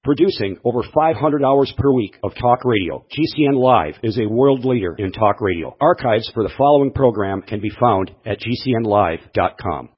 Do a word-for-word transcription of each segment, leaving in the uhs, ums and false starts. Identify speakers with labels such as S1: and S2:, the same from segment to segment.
S1: Producing over five hundred hours per week of talk radio, G C N Live is a world leader in talk radio. Archives for the following program can be found at G C N live dot com.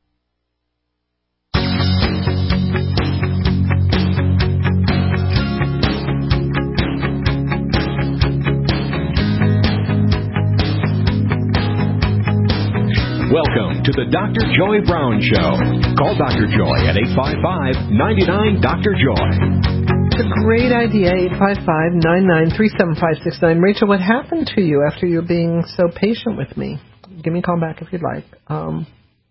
S2: Welcome to the Doctor Joy Brown Show. Call Doctor Joy at eight five five, nine nine, Doctor Joy.
S3: It's a great idea, eight five five, nine nine, three seven five six nine. Rachel, what happened to you after you being so patient with me? Give me a call back if you'd like. Um,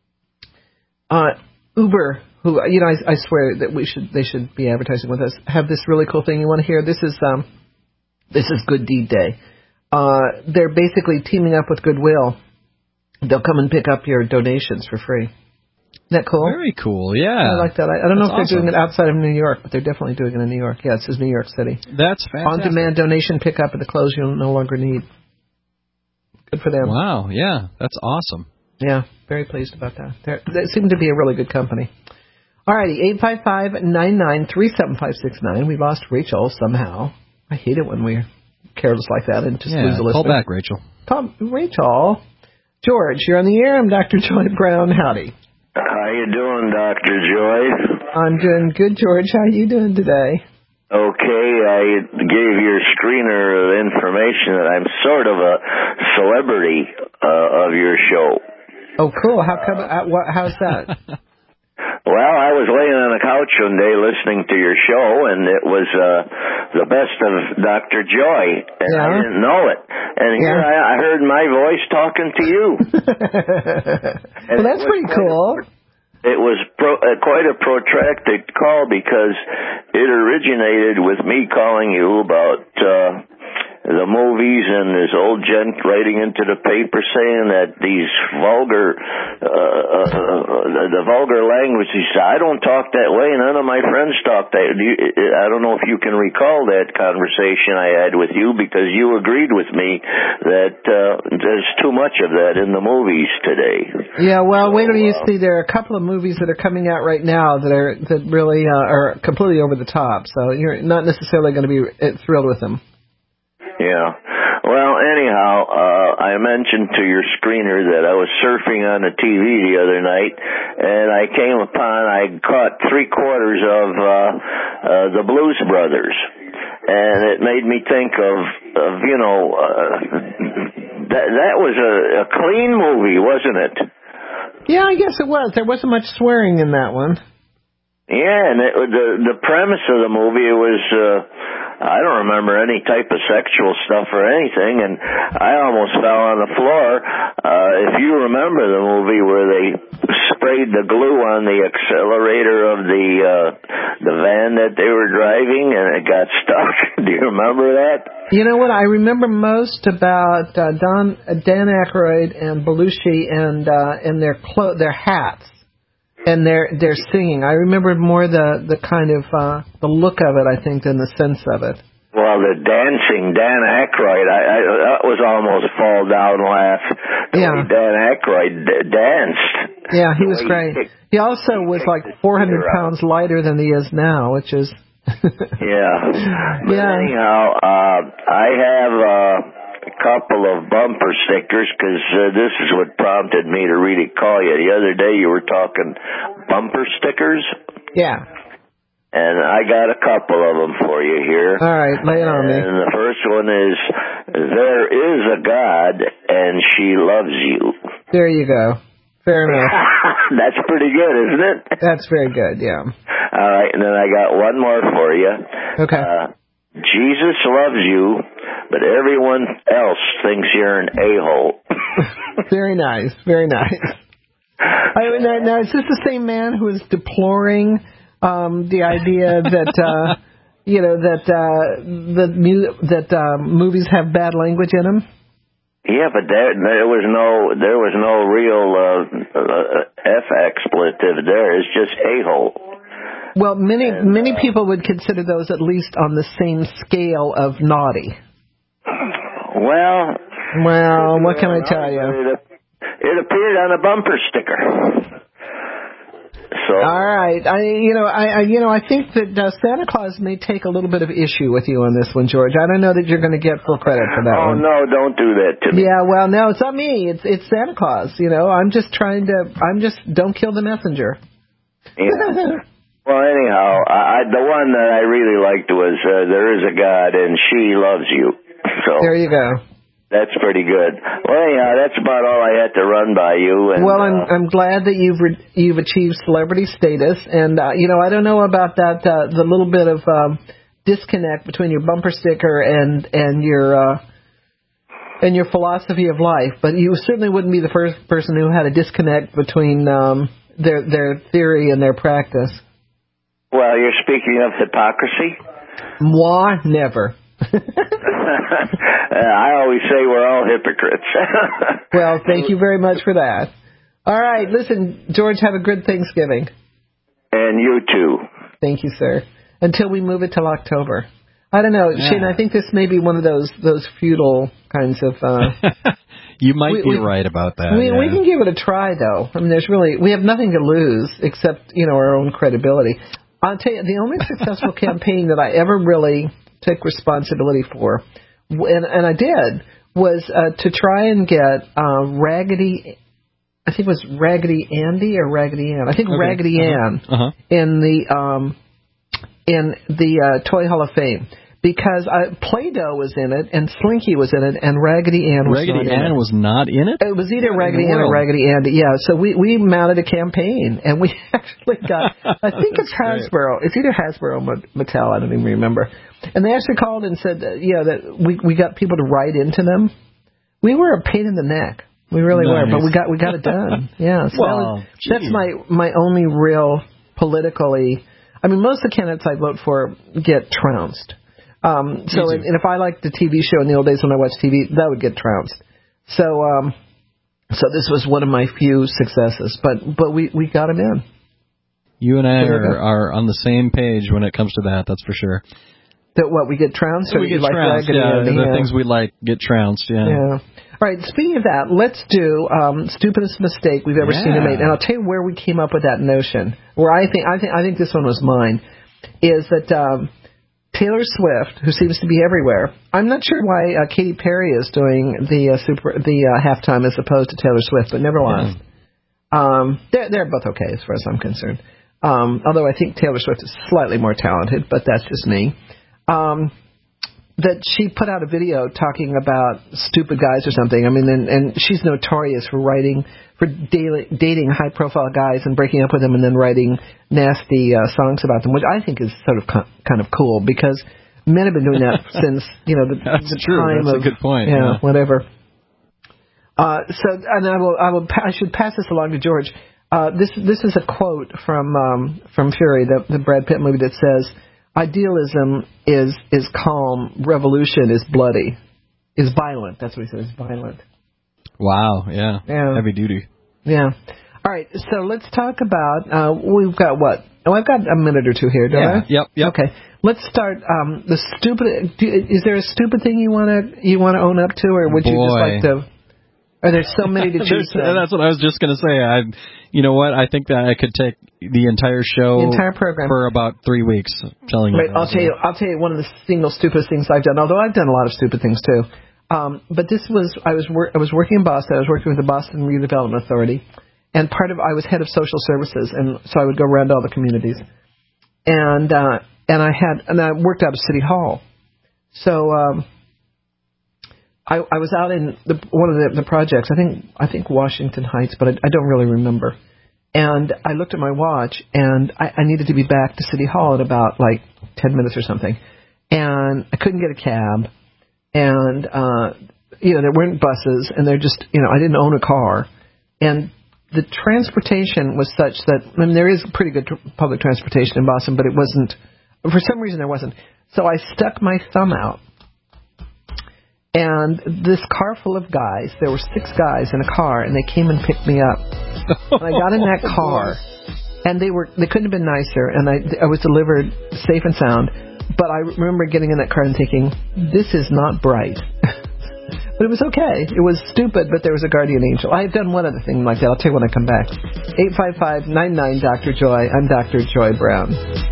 S3: uh, Uber, who, you know, I, I swear that we should, they should be advertising with us, have this really cool thing you want to hear. This is, um, this is Good Deed Day. Uh, they're basically teaming up with Goodwill. They'll come and pick up your donations for free. Isn't that cool?
S4: Very cool, yeah.
S3: I like that. I, I don't
S4: That's
S3: know if they're
S4: awesome.
S3: doing it outside of New York, but they're definitely doing it in New York. Yeah, it says New York City.
S4: That's fantastic.
S3: On-demand donation pickup at the clothes you'll no longer need. Good for them.
S4: Wow, yeah, that's awesome.
S3: Yeah, very pleased about that. They're, they seem to be a really good company. All righty, eight five five, nine nine, three seven five six nine. We lost Rachel somehow. I hate it when we're careless like that and just
S4: yeah,
S3: lose a listener.
S4: Call back, Rachel.
S3: Call Rachel. George, you're on the air. I'm Doctor Joy Brown. Howdy.
S5: How you doing, Doctor Joy?
S3: I'm doing good, George. How are you doing today?
S5: Okay, I gave your screener information that I'm sort of a celebrity uh, of your show.
S3: Oh, cool. How come? Uh, what, how's that?
S5: Well, I was laying on a couch one day listening to your show, and it was uh, the best of Doctor Joy, and
S3: yeah.
S5: I didn't know it. And here
S3: yeah.
S5: I, I heard my voice talking to you.
S3: Well, that's pretty cool.
S5: A, it was pro, uh, quite a protracted call because it originated with me calling you about uh, the movies and this old gent writing into the paper saying that these vulgar, uh, uh, uh, the vulgar language, he said, I don't talk that way, none of my friends talk that. I don't know if you can recall that conversation I had with you because you agreed with me that uh, there's too much of that in the movies today.
S3: Yeah, well,
S5: so,
S3: wait till you
S5: uh,
S3: see there are a couple of movies that are coming out right now that are that really uh, are completely over the top, so you're not necessarily going to be thrilled with them.
S5: Yeah. Well, anyhow, uh, I mentioned to your screener that I was surfing on the T V the other night, and I came upon, I caught three quarters of uh, uh, the Blues Brothers, and it made me think of, of you know, uh, that that was a, a clean movie, wasn't it?
S3: Yeah, I guess it was. There wasn't much swearing in that one.
S5: Yeah, and it, the the premise of the movie was. Uh, I don't remember any type of sexual stuff or anything, and I almost fell on the floor. Uh, if you remember the movie where they sprayed the glue on the accelerator of the uh, the van that they were driving, and it got stuck. Do you remember that?
S3: You know what? I remember most about uh, Don uh, Dan Aykroyd and Belushi and uh, and their clo- their hats. And they're they're singing. I remember more the, the kind of uh, the look of it, I think, than the sense of it.
S5: Well, the dancing, Dan Aykroyd, I, I, that was almost fall down laugh. The
S3: yeah.
S5: way Dan Aykroyd d- danced.
S3: Yeah, he was great. He, he also was like four hundred pounds lighter than he is now, which is.
S5: yeah. But
S3: yeah.
S5: anyhow, uh, I have. Uh, a couple of bumper stickers because uh, this is what prompted me to really call you. The other day you were talking bumper stickers.
S3: Yeah.
S5: And I got a couple of them for you here.
S3: All right, lay it on me.
S5: And the first one is, there is a God and she loves you.
S3: There you go. Fair enough.
S5: That's pretty good, isn't it?
S3: That's very good, yeah.
S5: All right, and then I got one more for you.
S3: Okay.
S5: Uh, Jesus loves you, but everyone else thinks you're an a-hole.
S3: Very nice, very nice. I, now, now, is this the same man who is deploring um, the idea that uh, you know that uh, the mu- that uh, movies have bad language in them?
S5: Yeah, but there there was no there was no real uh, uh, F expletive there. It's just a-hole.
S3: Well, many
S5: and,
S3: many
S5: uh,
S3: people would consider those at least on the same scale of naughty.
S5: Well,
S3: well, what can I tell you?
S5: It, it appeared on a bumper sticker. So.
S3: All right, I you know I, I you know I think that uh, Santa Claus may take a little bit of issue with you on this one, George. I don't know that you're going to get full credit for that
S5: oh,
S3: one.
S5: Oh no, don't do that to me.
S3: Yeah, well, no, it's not me. It's it's Santa Claus. You know, I'm just trying to. I'm just don't kill the messenger.
S5: Yeah. Well, anyhow, I, the one that I really liked was uh, There Is a God and She Loves You. So
S3: there you go.
S5: That's pretty good. Well, anyhow, that's about all I had to run by you. And,
S3: well, I'm
S5: uh,
S3: I'm glad that you've re- you've achieved celebrity status, and uh, you know I don't know about that uh, the little bit of um, disconnect between your bumper sticker and and your uh, and your philosophy of life, but you certainly wouldn't be the first person who had a disconnect between um, their their theory and their practice.
S5: Well, you're speaking of hypocrisy?
S3: Moi, never.
S5: I always say we're all hypocrites.
S3: Well, thank you very much for that. All right, listen, George, have a good Thanksgiving.
S5: And you too.
S3: Thank you, sir. Until we move it till October. I don't know,
S4: yeah.
S3: Shane, I think this may be one of those those feudal kinds of... Uh,
S4: you might
S3: we,
S4: be
S3: we,
S4: right about that.
S3: We,
S4: yeah.
S3: we can give it a try, though. I mean, there's really... We have nothing to lose except, you know, our own credibility. I'll tell you, the only successful campaign that I ever really took responsibility for, and, and I did, was uh, to try and get uh, Raggedy, I think it was Raggedy Andy or Raggedy Ann. I think okay. Raggedy uh-huh. Ann
S4: uh-huh.
S3: in the um, in the uh, Toy Hall of Fame. Because uh, Play-Doh was in it, and Slinky was in it, and Raggedy Ann was
S4: Raggedy
S3: not in
S4: Ann
S3: it.
S4: was not in it?
S3: It was either
S4: what
S3: Raggedy Ann or Raggedy Andy, yeah. So we, we mounted a campaign, and we actually got, I think it's Hasbro. It's either Hasbro or Mattel, I don't even remember. And they actually called and said, that, yeah, that we we got people to write into them. We were a pain in the neck. We really
S4: nice.
S3: were, but we got we got it done. Yeah, so
S4: well,
S3: that was, that's my, my only real politically, I mean, most of the candidates I vote for get trounced. Um, so, and, and if I liked the T V show in the old days when I watched T V, that would get trounced. So, um, so this was one of my few successes, but but we, we got him in.
S4: You and I are, are on the same page when it comes to that. That's for sure.
S3: That what we get trounced, or
S4: we get
S3: like
S4: trounced. Yeah, the yeah. things we like get trounced. Yeah.
S3: Yeah. All right. Speaking of that, let's do um, stupidest mistake we've ever
S4: yeah.
S3: seen him made, and I'll tell you where we came up with that notion. Where I think I think I think this one was mine, is that. Um, Taylor Swift, who seems to be everywhere. I'm not sure why uh, Katy Perry is doing the uh, super the uh, halftime as opposed to Taylor Swift, but nevertheless, yeah. um, they're they're both okay as far as I'm concerned. Um, although I think Taylor Swift is slightly more talented, but that's just me. Um, that she put out a video talking about stupid guys or something. I mean, and, and she's notorious for writing, for daily, dating high-profile guys and breaking up with them and then writing nasty uh, songs about them, which I think is sort of co- kind of cool because men have been doing that since, you know, the,
S4: That's
S3: the
S4: true.
S3: time
S4: That's
S3: of...
S4: a good point.
S3: Yeah,
S4: yeah.
S3: whatever. Uh, so, and I will, I will, I should pass this along to George. Uh, this, this is a quote from, um, from Fury, the, the Brad Pitt movie that says, idealism is is calm. Revolution is bloody. Is violent. That's what he says. Violent.
S4: Wow. Yeah.
S3: Yeah.
S4: Heavy duty.
S3: Yeah. All right. So let's talk about. Uh, we've got what? Oh, I've got a minute or two here, don't
S4: yeah.
S3: I?
S4: Yep. Yep.
S3: Okay. Let's start. Um, the stupid. Do, is there a stupid thing you want to you want to own up to, or would
S4: Boy.
S3: you just like to? Are there so many to choose from?
S4: That's what I was just going to say. I, you know what? I think that I could take the entire show,
S3: the entire program,
S4: for about three weeks. Telling
S3: Wait,
S4: you,
S3: I'll tell you. I'll tell you one of the single stupidest things I've done. Although I've done a lot of stupid things too. Um, but this was I was wor- I was working in Boston. I was working with the Boston Redevelopment Authority, and part of I was head of social services, and so I would go around to all the communities, and uh, and I had and I worked out of City Hall, so. Um, I, I was out in the, one of the, the projects, I think I think Washington Heights, but I, I don't really remember. And I looked at my watch, and I, I needed to be back to City Hall in about like ten minutes or something. And I couldn't get a cab, and uh, you know there weren't buses, and they're just you know I didn't own a car, and the transportation was such that I mean there is pretty good tr- public transportation in Boston, but it wasn't for some reason there wasn't. So I stuck my thumb out. And this car full of guys, there were six guys in a car, and they came and picked me up. And I got in that car, and they were they couldn't have been nicer, and I, I was delivered safe and sound. But I remember getting in that car and thinking, this is not bright. But it was okay. It was stupid, but there was a guardian angel. I have done one other thing like that. I'll tell you when I come back. eight five five, nine nine, Doctor Joy. I'm Doctor Joy Brown.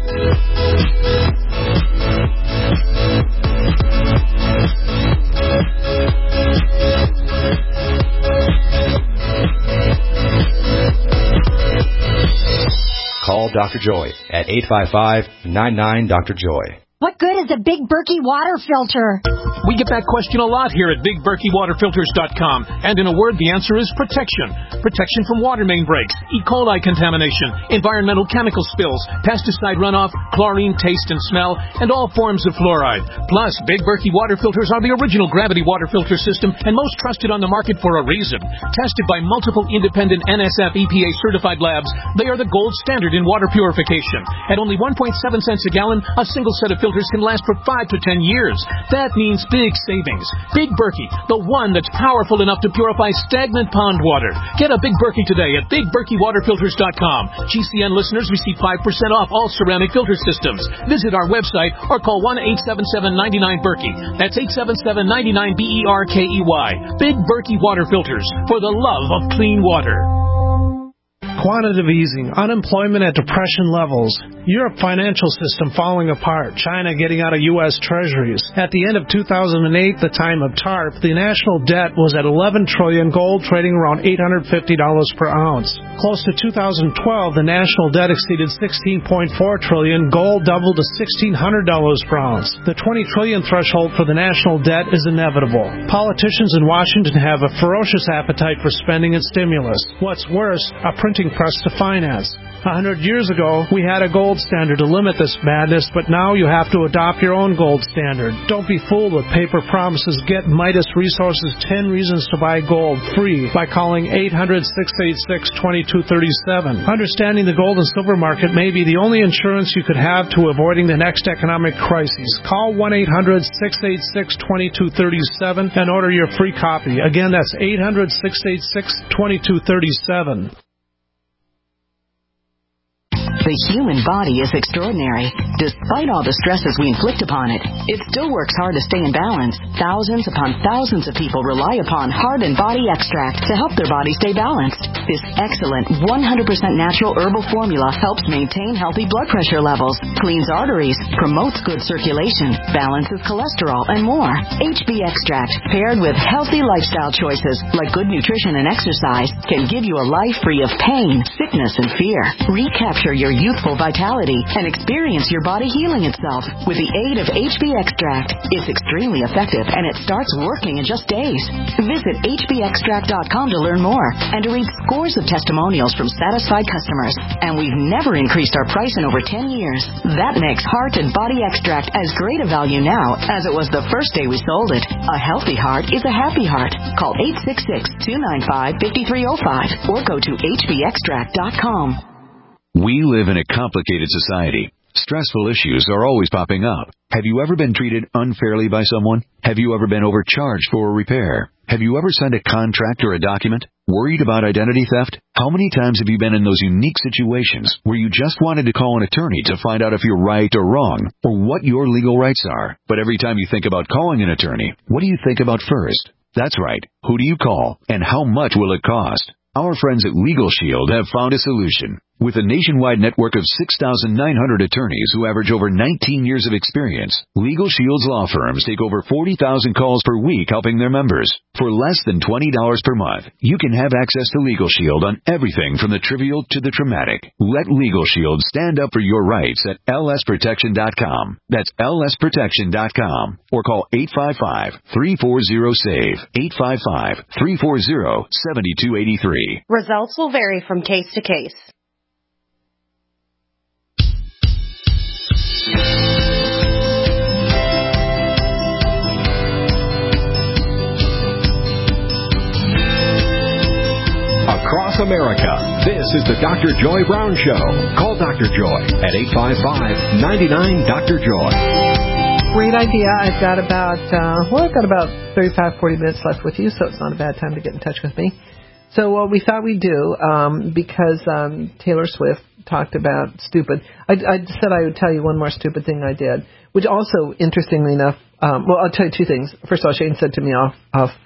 S1: Call Doctor Joy at eight five five, nine nine, Doctor Joy.
S6: What good is a Big Berkey water filter?
S7: We get that question a lot here at Big Berkey Water Filters dot com. And in a word, the answer is protection. Protection from water main breaks, E. coli contamination, environmental chemical spills, pesticide runoff, chlorine taste and smell, and all forms of fluoride. Plus, Big Berkey water filters are the original gravity water filter system and most trusted on the market for a reason. Tested by multiple independent N S F E P A certified labs, they are the gold standard in water purification. At only one point seven cents a gallon, a single set of filters can last for five to ten years. That means big savings. Big Berkey, the one that's powerful enough to purify stagnant pond water. Get a Big Berkey today at Big Berkey Water Filters dot com. G C N listeners receive five percent off all ceramic filter systems. Visit our website or call one eight seven seven, nine nine, Berkey. That's eight seven seven, nine nine, B E R K E Y. Big Berkey Water Filters, for the love of clean water.
S8: Quantitative easing, unemployment at depression levels, Europe financial system falling apart, China getting out of U S treasuries. At the end of two thousand eight, the time of TARP, the national debt was at eleven trillion dollars, gold trading around eight hundred fifty dollars per ounce. Close to two thousand twelve, the national debt exceeded sixteen point four trillion dollars, gold doubled to sixteen hundred dollars per ounce. The twenty trillion dollars threshold for the national debt is inevitable. Politicians in Washington have a ferocious appetite for spending and stimulus. What's worse, a printing press to finance. A hundred years ago, we had a gold standard to limit this madness, but now you have to adopt your own gold standard. Don't be fooled with paper promises. Get Midas Resources ten Reasons to Buy Gold free by calling eight hundred, six eight six, two two three seven. Understanding the gold and silver market may be the only insurance you could have to avoiding the next economic crisis. Call one eight hundred, six eight six, two two three seven and order your free copy. Again, that's eight hundred, six eight six, two two three seven.
S9: The human body is extraordinary. Despite all the stresses we inflict upon it, it still works hard to stay in balance. Thousands upon thousands of people rely upon Heart and Body Extract to help their body stay balanced. This excellent one hundred percent natural herbal formula helps maintain healthy blood pressure levels, cleans arteries, promotes good circulation, balances cholesterol, and more. H B Extract, paired with healthy lifestyle choices like good nutrition and exercise, can give you a life free of pain, sickness, and fear. Recapture your youthful vitality and experience your body healing itself with the aid of H B Extract. It's extremely effective and it starts working in just days. Visit H B extract dot com to learn more and to read scores of testimonials from satisfied customers. And we've never increased our price in over ten years. That makes Heart and Body Extract as great a value now as it was the first day we sold it. A healthy heart is a happy heart. Call eight six six, two nine five, five three zero five or go to H B extract dot com.
S2: We live in a complicated society. Stressful issues are always popping up. Have you ever been treated unfairly by someone? Have you ever been overcharged for a repair? Have you ever signed a contract or a document? Worried about identity theft? How many times have you been in those unique situations where you just wanted to call an attorney to find out if you're right or wrong, or what your legal rights are? But every time you think about calling an attorney, what do you think about first? That's right. Who do you call, and how much will it cost? Our friends at Legal Shield have found a solution. With a nationwide network of six thousand nine hundred attorneys who average over nineteen years of experience, Legal Shield's law firms take over forty thousand calls per week helping their members. For less than twenty dollars per month, you can have access to Legal Shield on everything from the trivial to the traumatic. Let Legal Shield stand up for your rights at L S protection dot com. That's L S protection dot com. Or call eight five five, three four zero, S A V E, eight five five, three four zero, seven two eight three.
S6: Results will vary from case to case.
S2: Across America, this is the Doctor Joy Brown Show. Call Doctor Joy at eight five five, nine nine, Doctor Joy.
S3: Great idea. I've got about, uh, well, I've got about thirty-five, forty minutes left with you, so it's not a bad time to get in touch with me. So what we thought we'd do, um, because um, Taylor Swift talked about stupid, I, I said I would tell you one more stupid thing I did, which also, interestingly enough, um, well, I'll tell you two things. First of all, Shane said to me off, off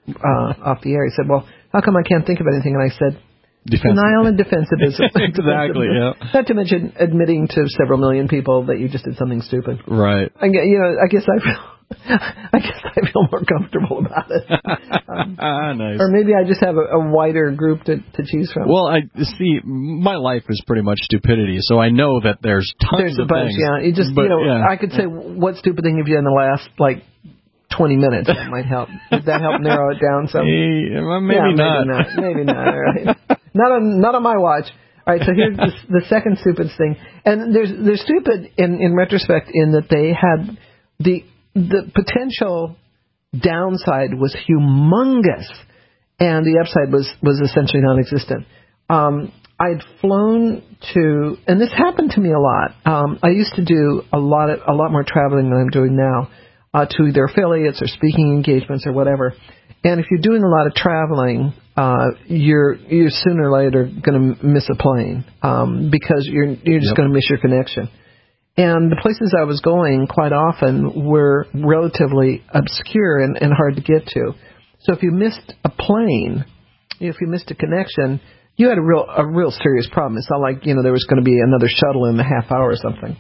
S3: uh, off the air. He said, well, how come I can't think of anything? And I said, denial and defensivism.
S4: Exactly, yeah.
S3: Not to mention admitting to several million people that you just did something stupid.
S4: Right.
S3: I, you know, I guess I feel, I guess I feel more comfortable about it. Um,
S4: nice.
S3: Or maybe I just have a, a wider group to, to choose from.
S4: Well, I see. My life is pretty much stupidity, so I know that there's tons
S3: there's
S4: of
S3: a bunch,
S4: things.
S3: Yeah, it just
S4: but,
S3: you know,
S4: yeah.
S3: I could say what stupid thing have you done in the last like twenty minutes? That might help. Would that help narrow it down some?
S4: Hey, well, maybe,
S3: yeah,
S4: not.
S3: maybe not. Maybe not. All right. Not on not on my watch. All right. So here's the, the second stupid thing, and there's they're stupid in in retrospect in that they had the the potential downside was humongous, and the upside was was essentially non-existent. Um, I'd flown to, and this happened to me a lot. Um, I used to do a lot of, a lot more traveling than I'm doing now, uh, to either affiliates or speaking engagements or whatever. And if you're doing a lot of traveling, uh, you're you're sooner or later going to miss a plane um, because you're you're just yep. going to miss your connection. And the places I was going quite often were relatively obscure and, and hard to get to. So if you missed a plane, if you missed a connection, you had a real a real serious problem. It's not like, you know, there was going to be another shuttle in a half hour or something.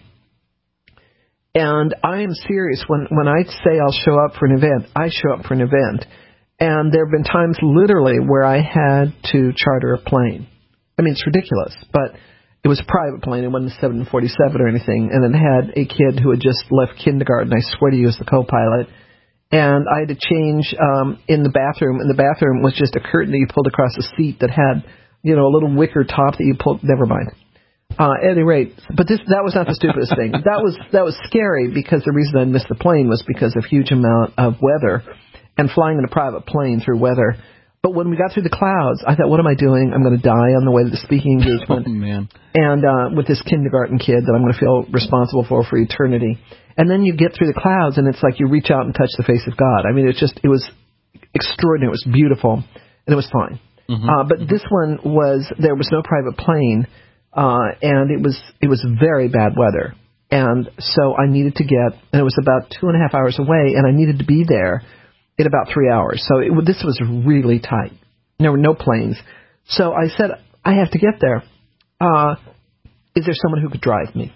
S3: And I am serious. When, when I say I'll show up for an event, I show up for an event. And there have been times literally where I had to charter a plane. I mean, it's ridiculous, but it was a private plane. It wasn't a seven forty-seven or anything. And it had a kid who had just left kindergarten. I swear to you, as the co-pilot. And I had to change um, in the bathroom. And the bathroom was just a curtain that you pulled across a seat that had, you know, a little wicker top that you pulled. Never mind. Uh, at any rate, but this that was not the stupidest thing. That was that was scary because the reason I missed the plane was because of huge amount of weather and flying in a private plane through weather. But when we got through the clouds, I thought, what am I doing? I'm going to die on the way to the speaking engagement.
S4: Oh, man.
S3: And uh, with this kindergarten kid that I'm going to feel responsible for for eternity. And then you get through the clouds, and it's like you reach out and touch the face of God. I mean, it's just, it was extraordinary. It was beautiful, and it was fine. Mm-hmm. Uh, but mm-hmm. this one was, there was no private plane, uh, and it was it was very bad weather. And so I needed to get, and it was about two and a half hours away, and I needed to be there in about three hours. So it, this was really tight. There were no planes. So I said, I have to get there. Uh, is there someone who could drive me?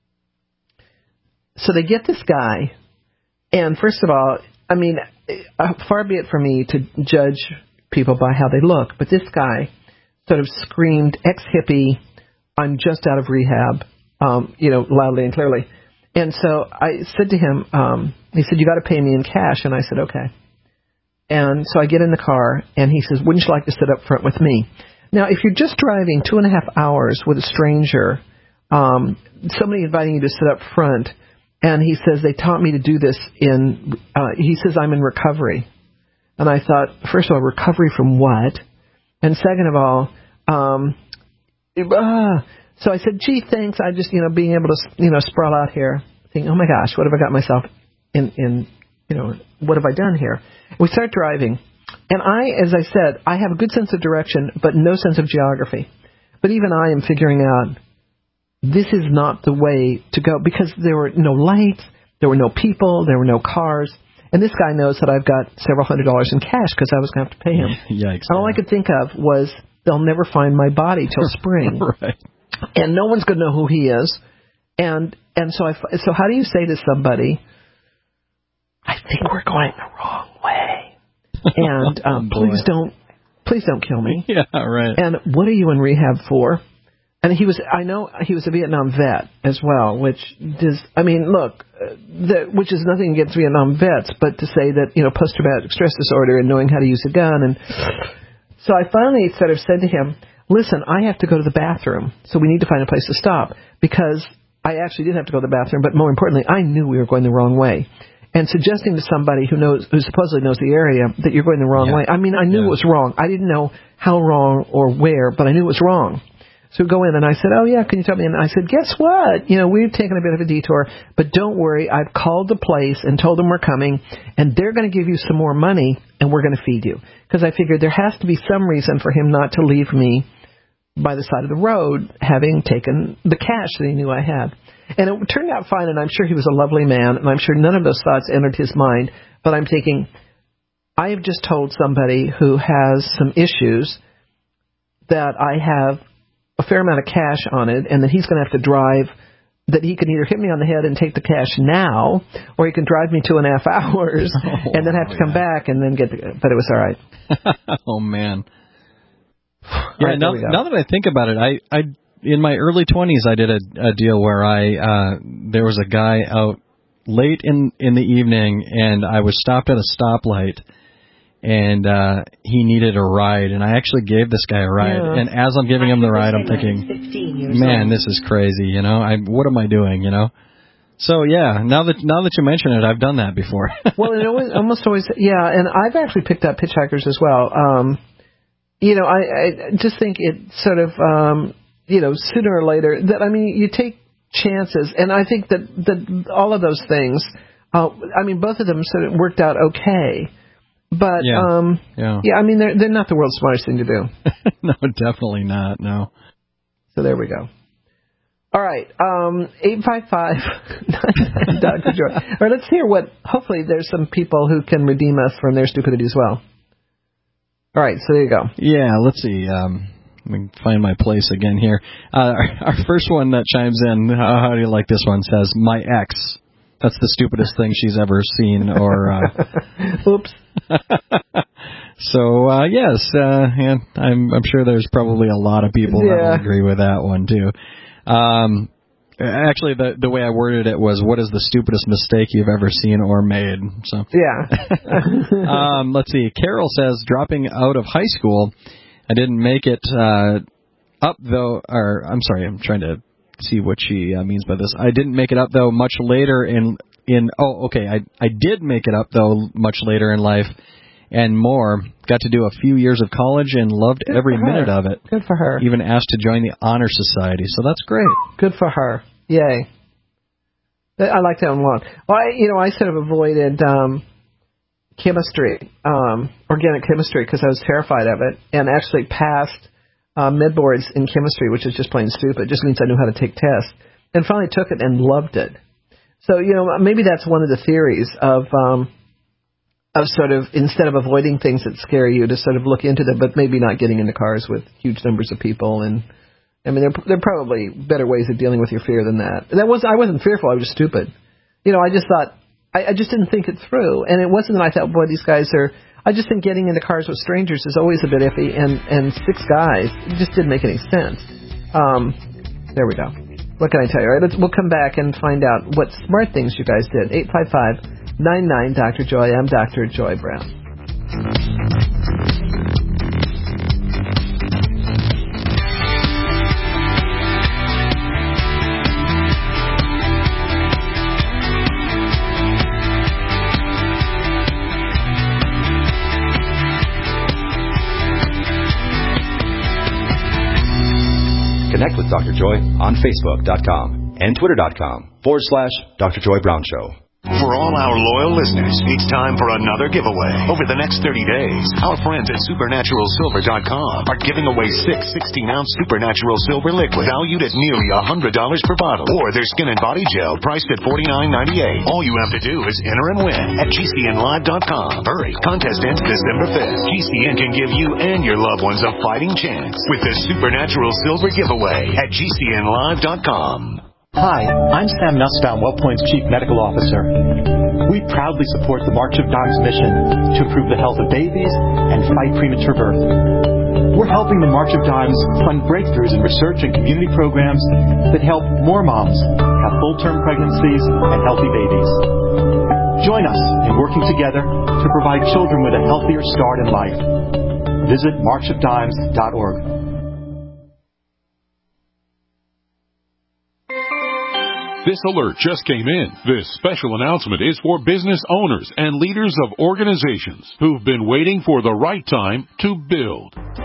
S3: So they get this guy, and first of all, I mean, far be it for me to judge people by how they look, but this guy sort of screamed, ex-hippie, I'm just out of rehab, um, you know, loudly and clearly. And so I said to him, um, he said, you got to pay me in cash. And I said, okay. And so I get in the car, and he says, wouldn't you like to sit up front with me? Now, if you're just driving two and a half hours with a stranger, um, somebody inviting you to sit up front, and he says, they taught me to do this in, uh, he says, I'm in recovery. And I thought, first of all, recovery from what? And second of all, um, uh, so I said, gee, thanks. I just, you know, being able to, you know, sprawl out here, thinking, oh my gosh, what have I got myself in, in, you know, what have I done here? We start driving. And I, as I said, I have a good sense of direction, but no sense of geography. But even I am figuring out, this is not the way to go, because there were no lights, there were no people, there were no cars. And this guy knows that I've got several hundred dollars in cash because I was going to have to pay him.
S4: Yikes.
S3: And all I could think of was, they'll never find my body till spring.
S4: Right.
S3: And no one's going to know who he is. And and so I, so how do you say to somebody, I think we're going the wrong way. And um,
S4: oh,
S3: please don't, please don't kill me.
S4: Yeah, right.
S3: And what are you in rehab for? And he was, I know he was a Vietnam vet as well, which does, I mean, look, uh, the, which is nothing against Vietnam vets, but to say that, you know, post-traumatic stress disorder and knowing how to use a gun. And so I finally sort of said to him, listen, I have to go to the bathroom, so we need to find a place to stop, because I actually did have to go to the bathroom, but more importantly, I knew we were going the wrong way. And suggesting to somebody who knows, who supposedly knows the area, that you're going the wrong yeah. way. I mean, I knew yeah. it was wrong. I didn't know how wrong or where, but I knew it was wrong. So we go in, and I said, oh, yeah, can you tell me? And I said, guess what? You know, we've taken a bit of a detour, but don't worry. I've called the place and told them we're coming, and they're going to give you some more money, and we're going to feed you. Because I figured there has to be some reason for him not to leave me by the side of the road, having taken the cash that he knew I had. And it turned out fine, and I'm sure he was a lovely man, and I'm sure none of those thoughts entered his mind. But I'm thinking, I have just told somebody who has some issues that I have a fair amount of cash on it and that he's going to have to drive, that he can either hit me on the head and take the cash now, or he can drive me two and a half hours oh, and then have to come yeah. back and then get the, but it was all right.
S4: Oh, man. Yeah,
S3: right,
S4: now, now that I think about it, I, I in my early twenties, I did a, a deal where I uh, there was a guy out late in, in the evening, and I was stopped at a stoplight, and uh, he needed a ride, and I actually gave this guy a ride. Yeah. And as I'm giving him the ride, I'm thinking, man, this is crazy, you know? I what am I doing, you know? So yeah, now that now that you mention it, I've done that before.
S3: Well, it always, almost always, yeah, and I've actually picked up hitchhikers as well. Um, you know, I, I just think it sort of, um, you know, sooner or later, that I mean, you take chances, and I think that, that all of those things, uh, I mean, both of them sort of worked out okay, but
S4: yeah,
S3: um,
S4: yeah.
S3: yeah, I mean, they're they're not the world's smartest thing to do.
S4: No, definitely not. No.
S3: So there we go. All right, um, eight five five nine nine Doctor Joy. All right, let's hear what. Hopefully, there's some people who can redeem us from their stupidity as well. All right, so there you go.
S4: Yeah, let's see. Um, let me find my place again here. Uh, our, our first one that chimes in, how, how do you like this one, says, my ex. That's the stupidest thing she's ever seen. Or uh,
S3: Oops.
S4: So, uh, yes, uh, yeah, I'm, I'm sure there's probably a lot of people
S3: yeah.
S4: that will agree with that one, too. Um, actually, the the way I worded it was, what is the stupidest mistake you've ever seen or made? So
S3: yeah.
S4: um, let's see. Carol says, dropping out of high school, I didn't make it uh, up, though, or I'm sorry, I'm trying to see what she uh, means by this. I didn't make it up, though, much later in, in oh, okay, I, I did make it up, though, much later in life. And more, got to do a few years of college and loved Good every minute of it.
S3: Good for her.
S4: Even asked to join the Honor Society, so that's great.
S3: Good for her. Yay. I like that one a lot. Well, I, you know, I sort of avoided um, chemistry, um, organic chemistry, because I was terrified of it, and actually passed uh, mid-boards in chemistry, which is just plain stupid. It just means I knew how to take tests. And finally took it and loved it. So, you know, maybe that's one of the theories of... Um, of sort of, instead of avoiding things that scare you, to sort of look into them, but maybe not getting into cars with huge numbers of people. And, I mean, there, there are probably better ways of dealing with your fear than that. That was, I wasn't fearful, I was just stupid. You know, I just thought, I, I just didn't think it through. And it wasn't that I thought, boy, these guys are, I just think getting into cars with strangers is always a bit iffy, and, and six guys, it just didn't make any sense. Um, there we go. What can I tell you? All right, let's, we'll come back and find out what smart things you guys did. eight five five nine nine Doctor Joy. I'm Doctor Joy Brown.
S1: Connect with Doctor Joy on Facebook dot com and Twitter dot com forward slash Doctor Joy Brown Show.
S10: For all our loyal listeners, it's time for another giveaway. Over the next thirty days, our friends at Supernatural Silver dot com are giving away six sixteen-ounce Supernatural Silver liquid valued at nearly one hundred dollars per bottle, or their skin and body gel priced at forty-nine ninety-eight. All you have to do is enter and win at G C N live dot com. Hurry, contest ends December fifth. G C N can give you and your loved ones a fighting chance with the Supernatural Silver giveaway at G C N live dot com.
S11: Hi, I'm Sam Nussbaum, WellPoint's Chief Medical Officer. We proudly support the March of Dimes mission to improve the health of babies and fight premature birth. We're helping the March of Dimes fund breakthroughs in research and community programs that help more moms have full-term pregnancies and healthy babies. Join us in working together to provide children with a healthier start in life. Visit march of dimes dot org.
S12: This alert just came in. This special announcement is for business owners and leaders of organizations who've been waiting for the right time to build.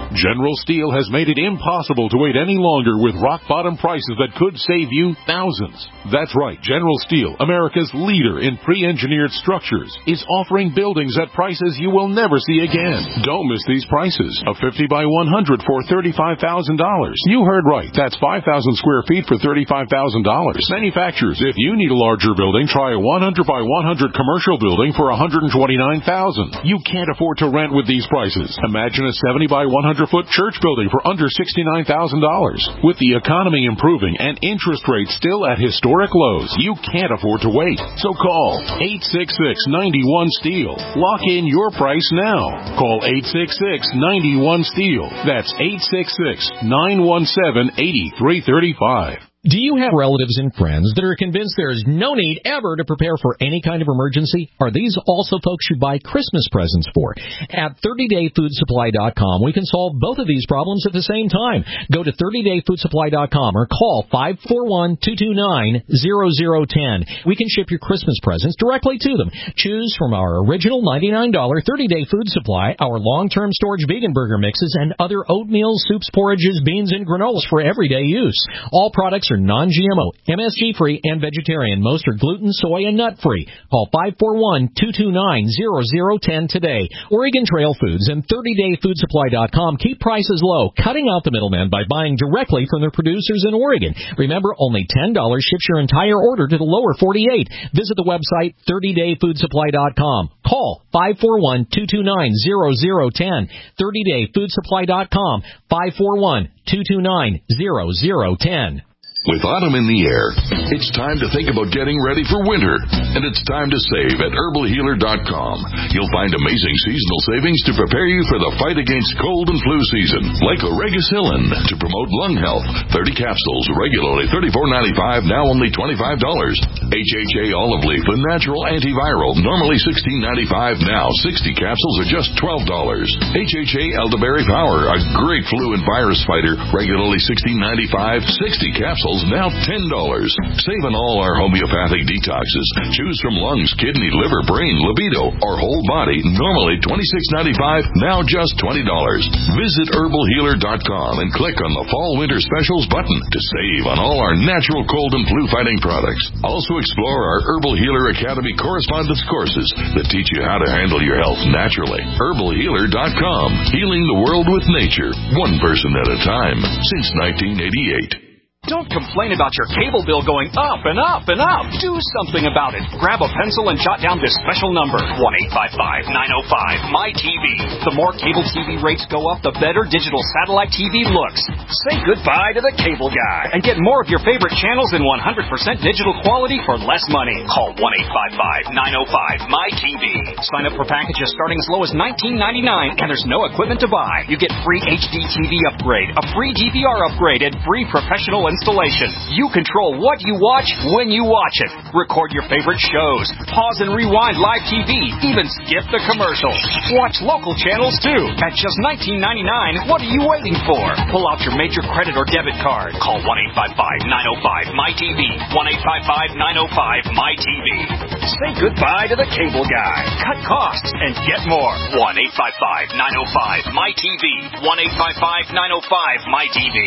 S12: General Steel has made it impossible to wait any longer with rock-bottom prices that could save you thousands. That's right, General Steel, America's leader in pre-engineered structures, is offering buildings at prices you will never see again. Don't miss these prices. A fifty by one hundred for thirty-five thousand dollars. You heard right. That's five thousand square feet for thirty-five thousand dollars. Manufacturers, if you need a larger building, try a one hundred by one hundred commercial building for one hundred twenty-nine thousand dollars. You can't afford to rent with these prices. Imagine a seventy by one hundred foot church building for under sixty-nine thousand dollars. With the economy improving and interest rates still at historic lows, you can't afford to wait. So call eight six six, nine one, STEEL. Lock in your price now. Call eight six six, nine one, STEEL. That's eight six six, nine one seven, eight three three five.
S13: Do you have relatives and friends that are convinced there is no need ever to prepare for any kind of emergency? Are these also folks you buy Christmas presents for? At thirty day food supply dot com, we can solve both of these problems at the same time. Go to thirty day food supply dot com or call five four one, two two nine, zero zero one zero. We can ship your Christmas presents directly to them. Choose from our original ninety-nine dollar thirty day food supply, our long-term storage vegan burger mixes, and other oatmeal, soups, porridges, beans, and granolas for everyday use. All products are non-G M O, M S G-free, and vegetarian. Most are gluten, soy, and nut-free. Call five four one, two two nine, zero zero one zero today. Oregon Trail Foods and thirty day food supply dot com keep prices low, cutting out the middleman by buying directly from their producers in Oregon. Remember, only ten dollars ships your entire order to the lower forty-eight. Visit the website thirty day food supply dot com. Call five four one, two two nine, zero zero one zero. thirty day food supply dot com, five four one, two two nine, zero zero one zero.
S14: With autumn in the air, it's time to think about getting ready for winter. And it's time to save at herbal healer dot com. You'll find amazing seasonal savings to prepare you for the fight against cold and flu season. Like Oregacillin to promote lung health. thirty capsules, regularly thirty-four ninety-five, now only twenty-five dollars. H H A olive leaf, a natural antiviral, normally sixteen ninety-five, now sixty capsules are just twelve dollars. H H A elderberry power, a great flu and virus fighter, regularly sixteen ninety-five, sixty capsules now ten dollars. Save on all our homeopathic detoxes. Choose from lungs, kidney, liver, brain, libido, or whole body, normally twenty-six ninety-five, now just twenty dollars. Visit herbal healer dot com and click on the Fall Winter Specials button to save on all our natural cold and flu fighting products. Also explore our Herbal Healer Academy correspondence courses that teach you how to handle your health naturally. herbal healer dot com. Healing the world with nature, one person at a time, since nineteen eighty-eight.
S15: Don't complain about your cable bill going up and up and up. Do something about it. Grab a pencil and jot down this special number, one eight five five, nine oh five, M Y T V. The more cable T V rates go up, the better digital satellite T V looks. Say goodbye to the cable guy and get more of your favorite channels in one hundred percent digital quality for less money. Call one eight five five, nine oh five, M Y T V. Sign up for packages starting as low as nineteen ninety-nine, and there's no equipment to buy. You get free H D T V upgrade, a free D V R upgrade, and free professional installation. You control what you watch when you watch it. Record your favorite shows. Pause and rewind live T V. Even skip the commercials. Watch local channels too. At just nineteen ninety-nine, what are you waiting for? Pull out your major credit or debit card. Call one eight five five, nine oh five, M Y T V. one eight five five, nine oh five, M Y T V. Say goodbye to the cable guy. Cut costs and get more. one eight five five, nine oh five, M Y T V. one eight five five, nine oh five, M Y T V.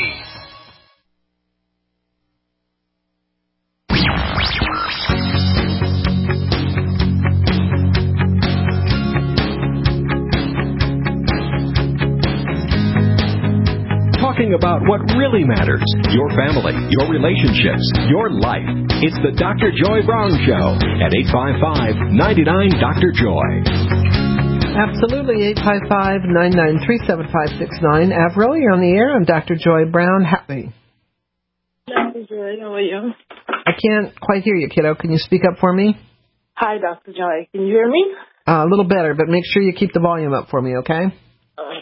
S16: Talking about what really matters, your family, your relationships, your life. It's the Doctor Joy Brown Show at eight five five, nine nine, Doctor Joy.
S3: Absolutely, eight five five, nine nine three, seven five six nine. Avril, you're on the air. I'm Doctor Joy Brown. Happy.
S17: Doctor Joy, how are you?
S3: I can't quite hear you, kiddo. Can you speak up for me?
S17: Hi, Doctor Joy. Can you hear me?
S3: Uh, a little better, but make sure you keep the volume up for me, okay?
S17: Okay.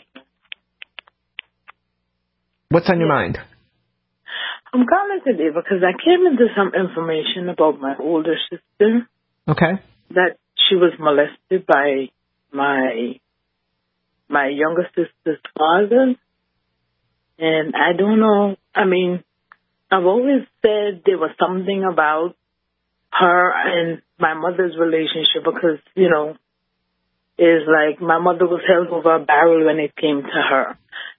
S3: What's on your mind?
S17: I'm calling today because I came into some information about my older sister.
S3: Okay.
S17: That she was molested by my my younger sister's father. And I don't know, I mean, I've always said there was something about her and my mother's relationship because, you know, it's like my mother was held over a barrel when it came to her.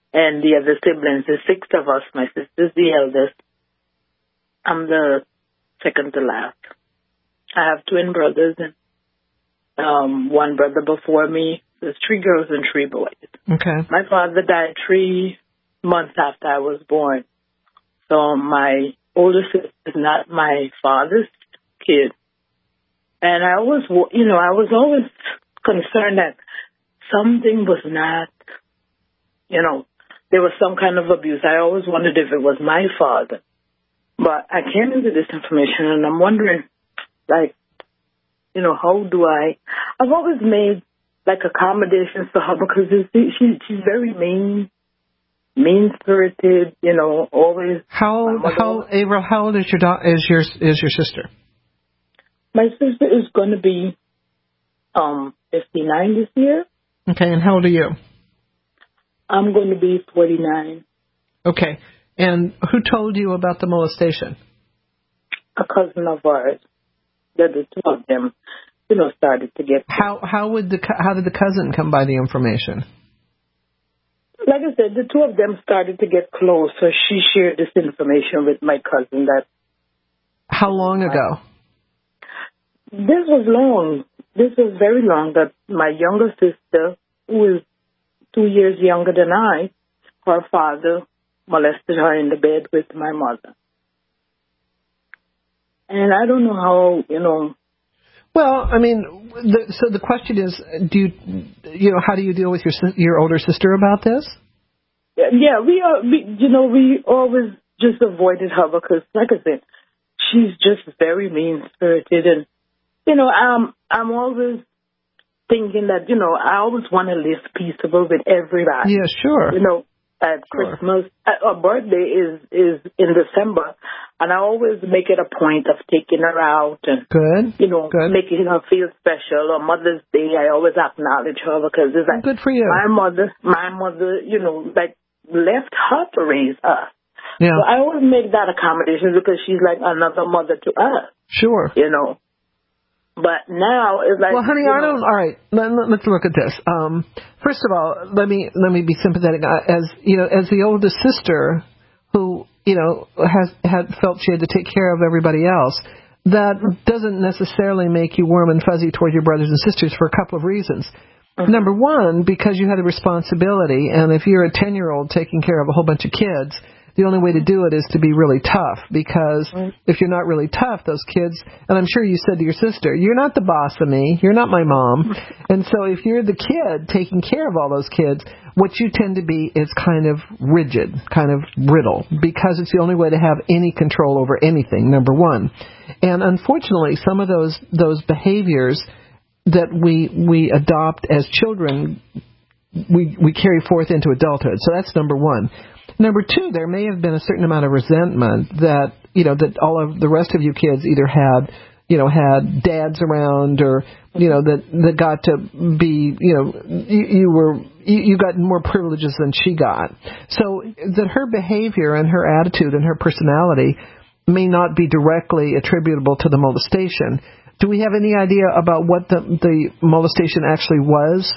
S17: and the other siblings. There's six of us. My sister's the eldest. I'm the second to last. I have twin brothers and um, one brother before me. There's three girls and three boys.
S3: Okay.
S17: My father died three months after I was born. So my older sister is not my father's kid. And I was, you know, I was always concerned that something was not, you know, there was some kind of abuse. I always wondered if it was my father. But I came into this information and I'm wondering, like, you know, how do I, I've always made, like, accommodations for her because she, she's very mean, mean-spirited, you know, always.
S3: How, how, Avril, how old is your, do- is your, is your sister?
S17: My sister is going to be um fifty-nine this year.
S3: Okay, and how old are you?
S17: I'm going to be forty-nine.
S3: Okay, and who told you about the molestation?
S17: A cousin of ours. That the two of them, you know, started to get.
S3: How how would the how did the cousin come by the information?
S17: Like I said, the two of them started to get close, so she shared this information with my cousin. That.
S3: How long ago?
S17: This was long. This was very long. That my younger sister, who is two years younger than I, her father molested her in the bed with my mother. And I don't know how, you know.
S3: Well, I mean, the, so the question is, do you, you know, how do you deal with your your older sister about this?
S17: Yeah, we are. We, you know, we always just avoided her because, like I said, she's just very mean-spirited, and you know, I'm I'm always thinking that, you know, I always want to live peaceable with everybody.
S3: Yeah, sure.
S17: You know, at
S3: sure.
S17: Christmas, her birthday is is in December, and I always make it a point of taking her out and,
S3: good,
S17: you know,
S3: good.
S17: making her feel special. On Mother's Day, I always acknowledge her because it's like,
S3: good for you.
S17: My mother, my mother, you know, like left her to raise us.
S3: Yeah.
S17: So I always make that accommodation because she's like another mother to us.
S3: Sure.
S17: You know. But now it's like.
S3: Well, honey, I don't. All right, let, let's look at this. Um, first of all, let me let me be sympathetic. As you know, as the oldest sister, who you know has had felt she had to take care of everybody else, that doesn't necessarily make you warm and fuzzy toward your brothers and sisters for a couple of reasons. Mm-hmm. Number one, because you had a responsibility, and if you're a ten-year-old taking care of a whole bunch of kids, the only way to do it is to be really tough, because if you're not really tough, those kids, and I'm sure you said to your sister, you're not the boss of me, you're not my mom, and so if you're the kid taking care of all those kids, what you tend to be is kind of rigid, kind of brittle, because it's the only way to have any control over anything, number one. And unfortunately, some of those those behaviors that we we adopt as children, we we carry forth into adulthood. So that's number one. Number two, there may have been a certain amount of resentment that, you know, that all of the rest of you kids either had, you know, had dads around, or, you know, that, that got to be, you know, you, you were, you, you got more privileges than she got. So that her behavior and her attitude and her personality may not be directly attributable to the molestation. Do we have any idea about what the, the molestation actually was?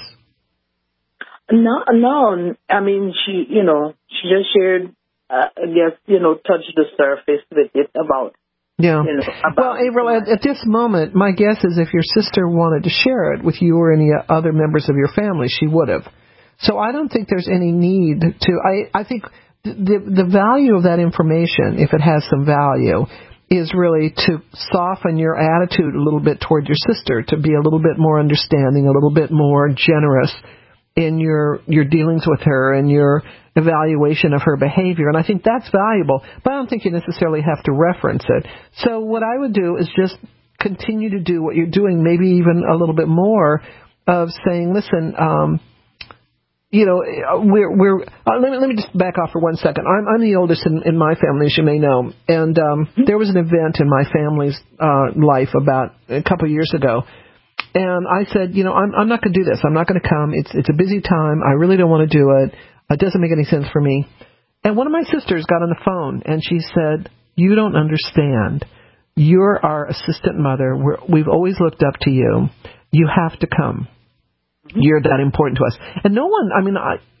S17: No, no. I mean, she, you know, she just shared, uh, I guess, you know, touched the surface with it about,
S3: yeah.
S17: you know, about.
S3: Well, Avril, at, at this moment, my guess is if your sister wanted to share it with you or any other members of your family, she would have. So I don't think there's any need to, I, I think the, the value of that information, if it has some value, is really to soften your attitude a little bit toward your sister, to be a little bit more understanding, a little bit more generous in your your dealings with her and your evaluation of her behavior. And I think that's valuable, but I don't think you necessarily have to reference it. So what I would do is just continue to do what you're doing, maybe even a little bit more, of saying, listen, um, you know, we're, we're uh, let me let me just back off for one second. I'm, I'm the oldest in, in my family, as you may know, and um, there was an event in my family's uh, life about a couple of years ago. And I said, you know, I'm, I'm not going to do this. I'm not going to come. It's it's a busy time. I really don't want to do it. It doesn't make any sense for me. And one of my sisters got on the phone, and she said, you don't understand. You're our assistant mother. We're, we've always looked up to you. You have to come. You're that important to us. And no one, I mean, I,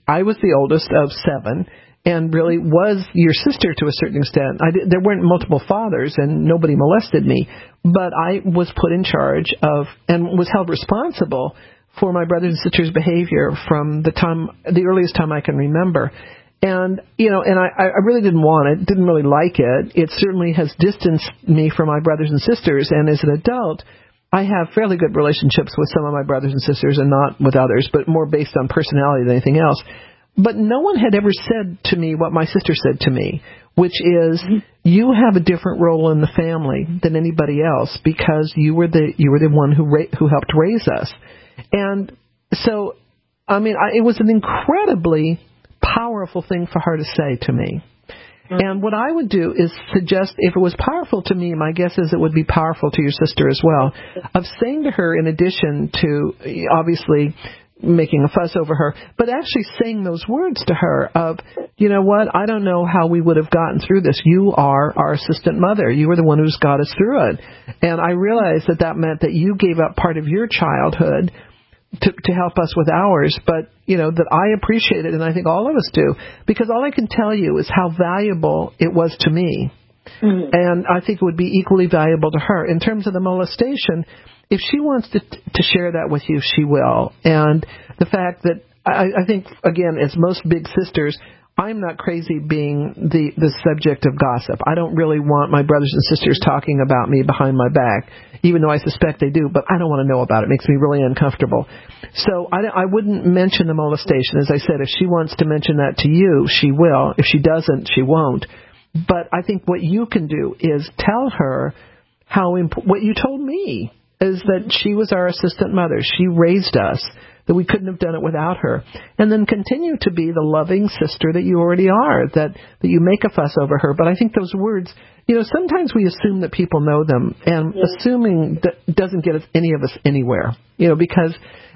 S3: I was the oldest of seven, and really was your sister to a certain extent. I did, there weren't multiple fathers, and nobody molested me, but I was put in charge of and was held responsible for my brothers and sisters' behavior from the time, the earliest time I can remember. And, you know, and I, I really didn't want it, didn't really like it. It certainly has distanced me from my brothers and sisters, and as an adult, I have fairly good relationships with some of my brothers and sisters and not with others, but more based on personality than anything else. But no one had ever said to me what my sister said to me, which is, you have a different role in the family than anybody else because you were the you were the one who ra- who helped raise us. And so, I mean, I, it was an incredibly powerful thing for her to say to me. And what I would do is suggest, if it was powerful to me, my guess is it would be powerful to your sister as well, of saying to her, in addition to obviously making a fuss over her, but actually saying those words to her of, you know what, I don't know how we would have gotten through this. You are our assistant mother. You were the one who's got us through it. And I realized that that meant that you gave up part of your childhood to, to help us with ours, but, you know, that I appreciate it, and I think all of us do, because all I can tell you is how valuable it was to me. Mm-hmm. And I think it would be equally valuable to her. In terms of the molestation, if she wants to to share that with you, she will. And the fact that, I, I think, again, as most big sisters, I'm not crazy being the, the subject of gossip. I don't really want my brothers and sisters talking about me behind my back, even though I suspect they do, but I don't want to know about it. It makes me really uncomfortable. So I, I wouldn't mention the molestation. As I said, if she wants to mention that to you, she will. If she doesn't, she won't. But I think what you can do is tell her how imp- what you told me, is that she was our assistant mother. She raised us, that we couldn't have done it without her. And then continue to be the loving sister that you already are, that, that you make a fuss over her. But I think those words, you know, sometimes we assume that people know them, and yeah. assuming that doesn't get us, any of us anywhere, you know, because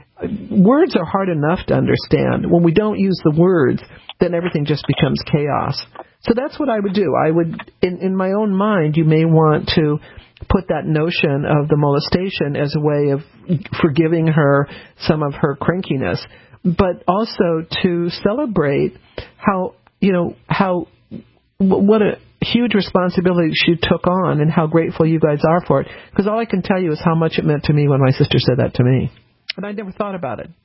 S3: words are hard enough to understand. When we don't use the words, then everything just becomes chaos. So that's what I would do. I would, in, in my own mind, you may want to put that notion of the molestation as a way of forgiving her some of her crankiness, but also to celebrate how, you know, how, what a huge responsibility she took on and how grateful you guys are for it. Because all I can tell you is how much it meant to me when my sister said that to me. And I never thought about it.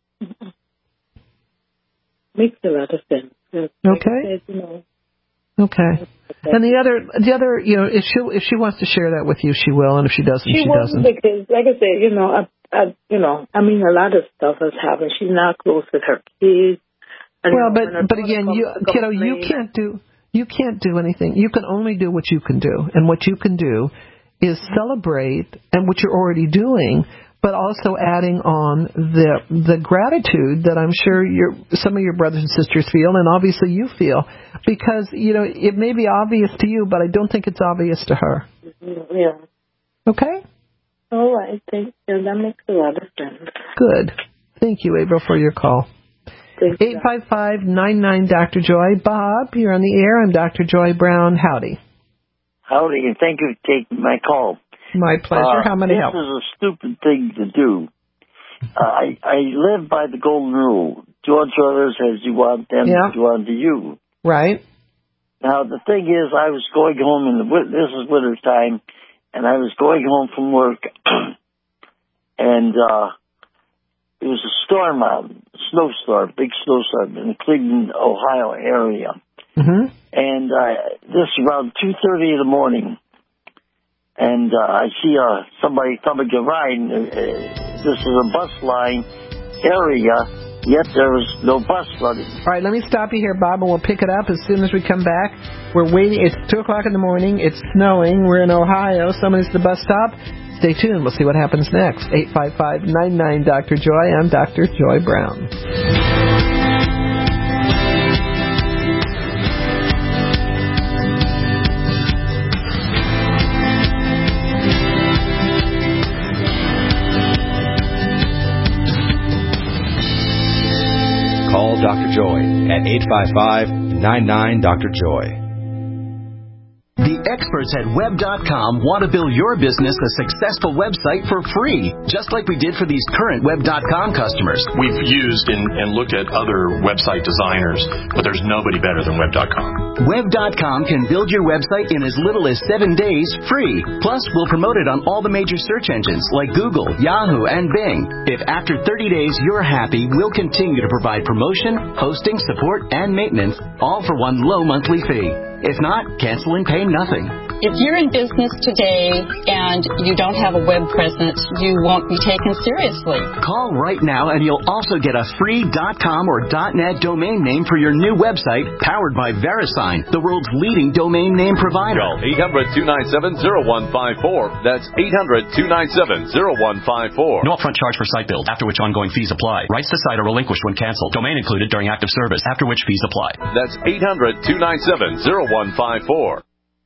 S17: Makes a lot of sense. Like
S3: okay.
S17: I said, you know,
S3: Okay. And the other, the other, you know, if she if she wants to share that with you, she will, and if she doesn't, she,
S17: she
S3: doesn't.
S17: Because, like I said, you know, I, I, you know, I mean, a lot of stuff has happened. She's not close with her kids. And,
S3: well,
S17: you know,
S3: but but again, you you know, you can't do you can't do anything. You can only do what you can do, and what you can do is celebrate, and what you're already doing, but also adding on the the gratitude that I'm sure your some of your brothers and sisters feel, and obviously you feel, because, you know, it may be obvious to you, but I don't think it's obvious to her.
S17: Yeah.
S3: Okay?
S17: All right. Thank you. That makes a lot of sense.
S3: Good. Thank you, April, for your call. eight five five, nine nine, Doctor Joy. Bob, you're on the air. I'm Doctor Joy Brown. Howdy.
S18: Howdy, and thank you for taking my call.
S3: My pleasure.
S18: Uh,
S3: How many
S18: this
S3: help?
S18: This is a stupid thing to do. Uh, I I live by the golden rule. Do unto others as you want them
S3: yeah.
S18: to do unto you.
S3: Right.
S18: Now, the thing is, I was going home in the winter. This is winter time, and I was going home from work, and uh, it was a storm out, a snowstorm, big snowstorm in the Cleveland, Ohio area.
S3: Mm-hmm.
S18: And uh, this is around two thirty in the morning. And uh, I see uh, somebody coming to ride. Uh, this is a bus line area, yet there was no bus running.
S3: All right, let me stop you here, Bob, and we'll pick it up as soon as we come back. We're waiting. It's two o'clock in the morning. It's snowing. We're in Ohio. Someone's at the bus stop. Stay tuned. We'll see what happens next. eight five five, nine nine, Doctor Joy. I'm Doctor Joy Brown.
S19: Call Doctor Joy at eight five five, nine nine, Doctor Joy. The experts at web dot com want to build your business a successful website for free, just like we did for these current web dot com customers.
S20: We've used and, and looked at other website designers, but there's nobody better than web dot com.
S19: web dot com can build your website in as little as seven days free. Plus, we'll promote it on all the major search engines like Google, Yahoo, and Bing. If after thirty days you're happy, we'll continue to provide promotion, hosting, support, and maintenance, all for one low monthly fee. If not, cancel and pay nothing.
S21: If you're in business today and you don't have a web presence, you won't be taken seriously.
S19: Call right now and you'll also get a free .com or .net domain name for your new website, powered by VeriSign, the world's leading domain name provider.
S22: Call eight hundred, two nine seven, zero one five four. That's eight hundred, two nine seven, zero one five four.
S23: No upfront charge for site build, after which ongoing fees apply. Rights to site are relinquished when canceled. Domain included during active service, after which fees apply.
S22: That's eight hundred, two nine seven, zero one five four.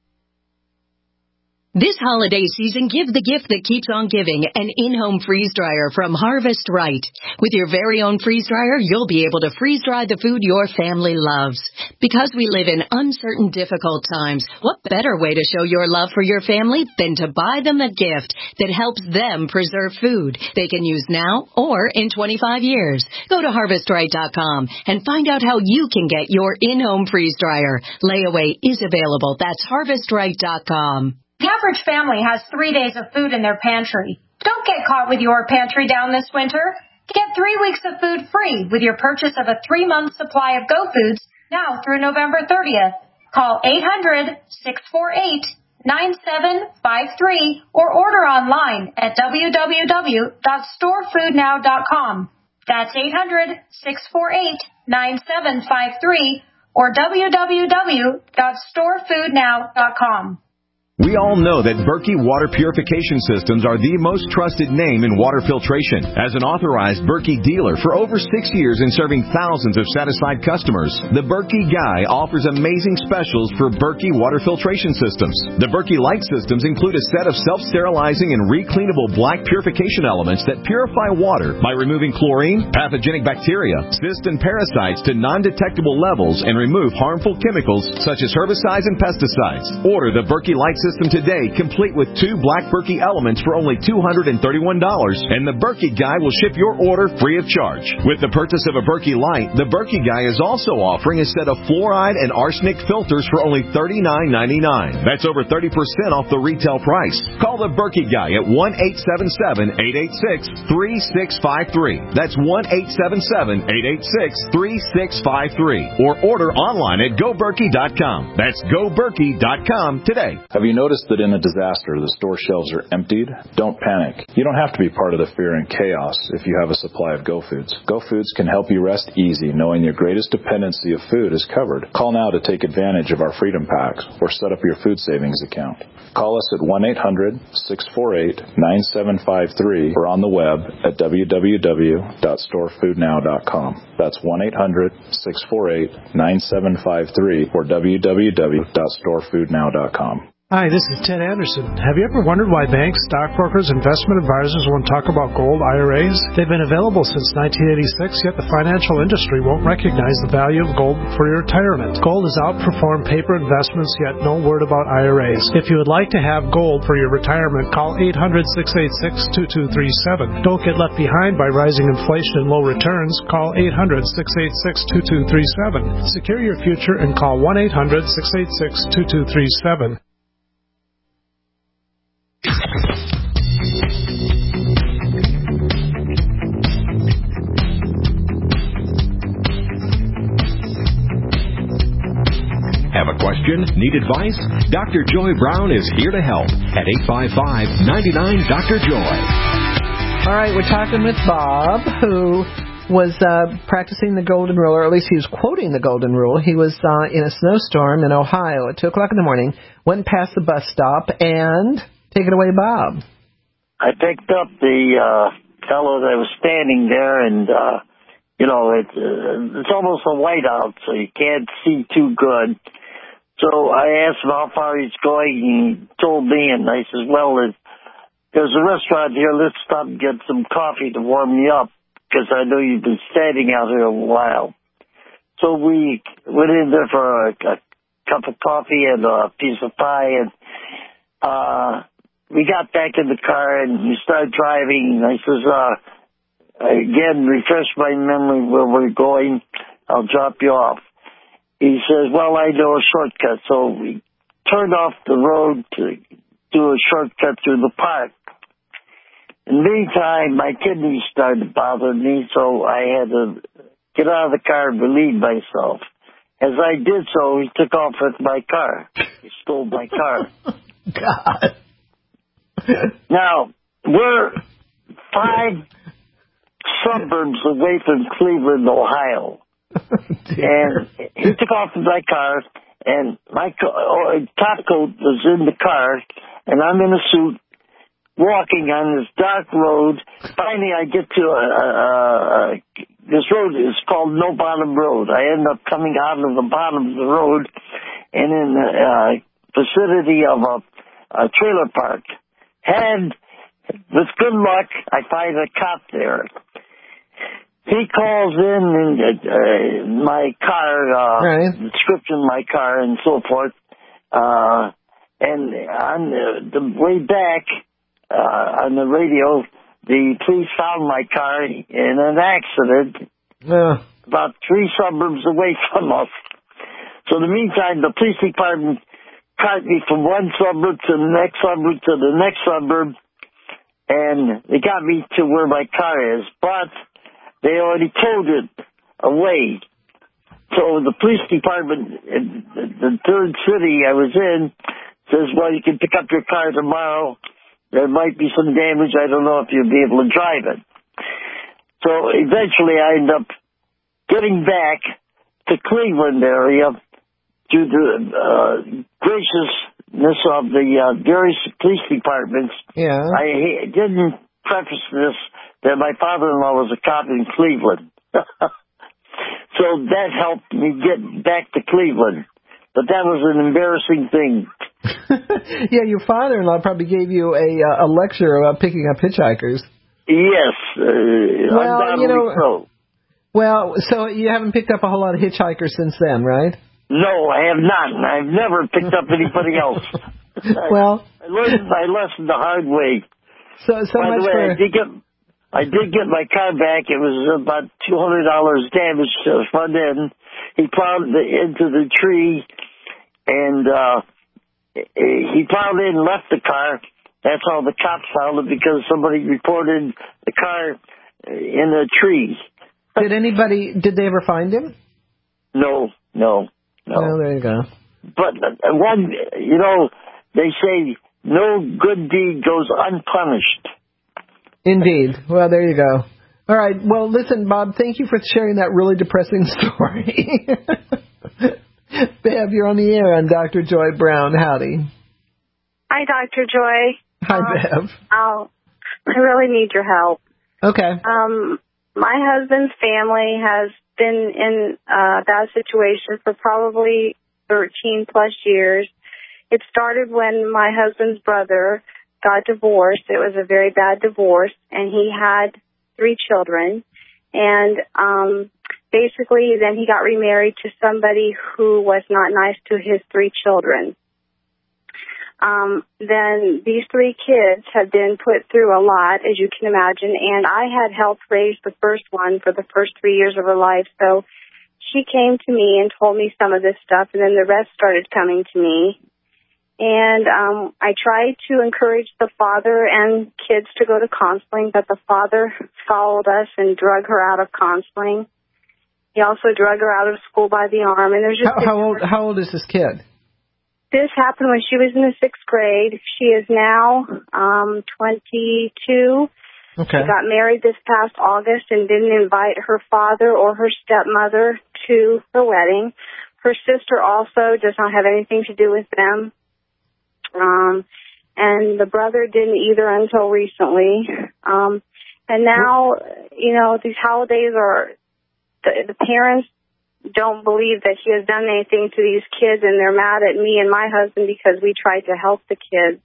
S24: This holiday season, give the gift that keeps on giving, an in-home freeze dryer from Harvest Right. With your very own freeze dryer, you'll be able to freeze dry the food your family loves. Because we live in uncertain, difficult times, what better way to show your love for your family than to buy them a gift that helps them preserve food they can use now or in twenty-five years. Go to harvest right dot com and find out how you can get your in-home freeze dryer. Layaway is available. That's harvest right dot com.
S25: The average family has three days of food in their pantry. Don't get caught with your pantry down this winter. Get three weeks of food free with your purchase of a three-month supply of Go Foods now through November thirtieth. Call eight hundred, six four eight, nine seven five three or order online at w w w dot store food now dot com. That's eight hundred, six four eight, nine seven five three or w w w dot store food now dot com.
S26: We all know that Berkey Water Purification Systems are the most trusted name in water filtration. As an authorized Berkey dealer for over six years and serving thousands of satisfied customers, the Berkey Guy offers amazing specials for Berkey Water Filtration Systems. The Berkey Light Systems include a set of self-sterilizing and recleanable black purification elements that purify water by removing chlorine, pathogenic bacteria, cysts, and parasites to non-detectable levels and remove harmful chemicals such as herbicides and pesticides. Order the Berkey Light System today, complete with two black Berkey elements for only two hundred thirty-one dollars, and the Berkey Guy will ship your order free of charge. With the purchase of a Berkey Light, the Berkey Guy is also offering a set of fluoride and arsenic filters for only thirty-nine ninety-nine. That's over thirty percent off the retail price. Call the Berkey Guy at one eight seven seven, eight eight six, three six five three. That's one eight seven seven, eight eight six, three six five three. Or order online at go berkey dot com. That's go berkey dot com today.
S27: Have you noticed that in a disaster, the store shelves are emptied? Don't panic. You don't have to be part of the fear and chaos if you have a supply of Go Foods. Go Foods can help you rest easy knowing your greatest dependency of food is covered. Call now to take advantage of our Freedom Packs or set up your food savings account. Call us at one eight hundred, six four eight, nine seven five three or on the web at w w w dot store food now dot com. That's one eight hundred, six four eight, nine seven five three or w w w dot store food now dot com.
S8: Hi, this is Ted Anderson. Have you ever wondered why banks, stockbrokers, investment advisors won't talk about gold I R As? They've been available since nineteen eighty-six, yet the financial industry won't recognize the value of gold for your retirement. Gold has outperformed paper investments, yet no word about I R As. If you would like to have gold for your retirement, call eight hundred, six eight six, two two three seven. Don't get left behind by rising inflation and low returns. Call eight hundred, six eight six, two two three seven. Secure your future and call one eight hundred, six eight six, two two three seven.
S16: Have a question? Need advice? Doctor Joy Brown is here to help at eight five five, nine nine, Doctor Joy.
S3: All right, we're talking with Bob, who was uh, practicing the Golden Rule, or at least he was quoting the Golden Rule. He was uh, in a snowstorm in Ohio at two o'clock in the morning, went past the bus stop, and take it away, Bob.
S18: I picked up the uh, fellow that was standing there, and, uh, you know, it, uh, it's almost a whiteout, so you can't see too good. So I asked him how far he's going, and he told me, and I said, well, there's a restaurant here. Let's stop and get some coffee to warm me up, because I know you've been standing out here a while. So we went in there for a, a cup of coffee and a piece of pie, and uh, we got back in the car and we started driving. And I says, uh, again, refresh my memory where we're going. I'll drop you off. He says, well, I know a shortcut. So we turned off the road to do a shortcut through the park. In the meantime, my kidneys started bothering me, so I had to get out of the car and relieve myself. As I did so, he took off with my car. He stole my car.
S3: God.
S18: Now, we're five suburbs away from Cleveland, Ohio. And he took off with my car, and my co- top coat was in the car, and I'm in a suit, walking on this dark road. Finally, I get to a, a, a, this road is called No Bottom Road. I end up coming out of the bottom of the road and in the uh, vicinity of a, a trailer park. And with good luck, I find a cop there. He calls in and, uh, my car, uh,
S3: right.
S18: description of my car and so forth. Uh, and on the, the way back, Uh, on the radio, the police found my car in an accident
S3: uh.
S18: about three suburbs away from us. So in the meantime, the police department caught me from one suburb to the next suburb to the next suburb, and they got me to where my car is, but they already towed it away. So the police department in the third city I was in says, well, you can pick up your car tomorrow. There might be some damage. I don't know if you'll be able to drive it. So eventually I end up getting back to Cleveland area through the uh, graciousness of the uh, various police departments.
S3: Yeah.
S18: I didn't preface this that my father-in-law was a cop in Cleveland. So that helped me get back to Cleveland. But that was an embarrassing thing.
S3: Yeah, your father-in-law probably gave you a uh, a lecture about picking up hitchhikers.
S18: Yes, uh,
S3: well, you know,
S18: so.
S3: Well, so you haven't picked up a whole lot of hitchhikers since then, right?
S18: No, I have not. I've never picked up anybody else.
S3: Well,
S18: I, I learned my lesson the hard way.
S3: So, so
S18: By
S3: much
S18: the way,
S3: for...
S18: I did get I did get my car back. It was about two hundred dollars damage to the front end. He plowed the, into the tree, and uh, he plowed in and left the car. That's how the cops found it, because somebody reported the car in a tree.
S3: Did anybody, did they ever find him?
S18: No, no, no.
S3: Oh, there you go.
S18: But uh, one, you know, they say no good deed goes unpunished.
S3: Indeed. Well, there you go. All right. Well, listen, Bob, thank you for sharing that really depressing story. Bev, you're on the air on Doctor Joy Brown. Howdy.
S1: Hi, Doctor Joy.
S3: Hi,
S1: um,
S3: Bev.
S1: I'll, I really need your help.
S3: Okay.
S1: Um, my husband's family has been in a bad situation for probably thirteen plus years. It started when my husband's brother got divorced. It was a very bad divorce, and he had three children. And um, basically, then he got remarried to somebody who was not nice to his three children. Um, then these three kids have been put through a lot, as you can imagine, and I had helped raise the first one for the first three years of her life. So she came to me and told me some of this stuff, and then the rest started coming to me. And um, I tried to encourage the father and kids to go to counseling, but the father followed us and drug her out of counseling. He also drug her out of school by the arm. And there's just
S3: how, how old? How old is this kid?
S1: This happened when she was in the sixth grade. She is now um, twenty-two.
S3: Okay.
S1: She got married this past August and didn't invite her father or her stepmother to the wedding. Her sister also does not have anything to do with them. Um, and the brother didn't either until recently. Um, and now, you know, these holidays are, the, the parents don't believe that he has done anything to these kids, and they're mad at me and my husband because we tried to help the kids.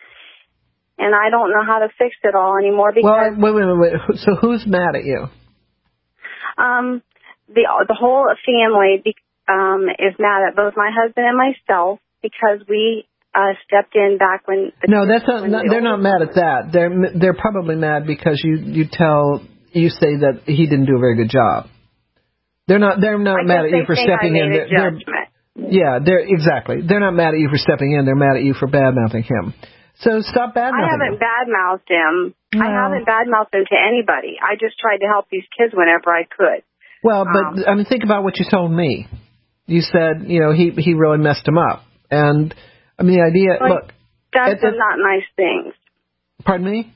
S1: And I don't know how to fix it all anymore because...
S3: Well, wait, wait, wait. So who's mad at you?
S1: Um, the the whole family, um, is mad at both my husband and myself because we uh, stepped in back when. The
S3: no, that's not.
S1: when
S3: not
S1: the
S3: they're not mad at that. They're they're probably mad because you you tell you say that he didn't do a very good job. They're not. They're not
S1: I
S3: mad at
S1: guess
S3: you for
S1: they think
S3: stepping
S1: I
S3: in.
S1: made a
S3: They're,
S1: judgment.
S3: they're, yeah, they're exactly. They're not mad at you for stepping in. They're mad at you for bad mouthing him. So stop bad mouthing
S1: I haven't
S3: him.
S1: bad mouthed him.
S3: No.
S1: I haven't bad mouthed him to anybody. I just tried to help these kids whenever I could.
S3: Well, but
S1: Um,
S3: I mean, think about what you told me. You said, you know, he he really messed him up, and I mean, the idea.
S1: Like,
S3: look,
S1: done
S3: it,
S1: some
S3: it,
S1: not nice things.
S3: pardon me.